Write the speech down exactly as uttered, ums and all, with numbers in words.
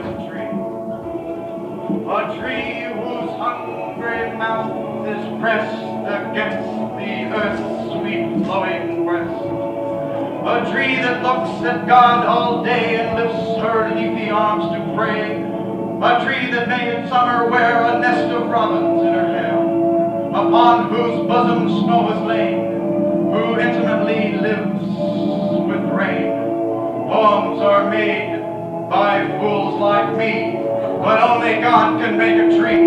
is a tree. A tree whose hungry mouth is pressed against the earth's sweet flowing breast. A tree that looks at God all day and lifts her leafy arms to pray. A tree that may in summer wear a nest of robins in her hair, upon whose bosom snow is lain, who intimately lives with rain. Poems are made by fools like me, but only God can make a tree.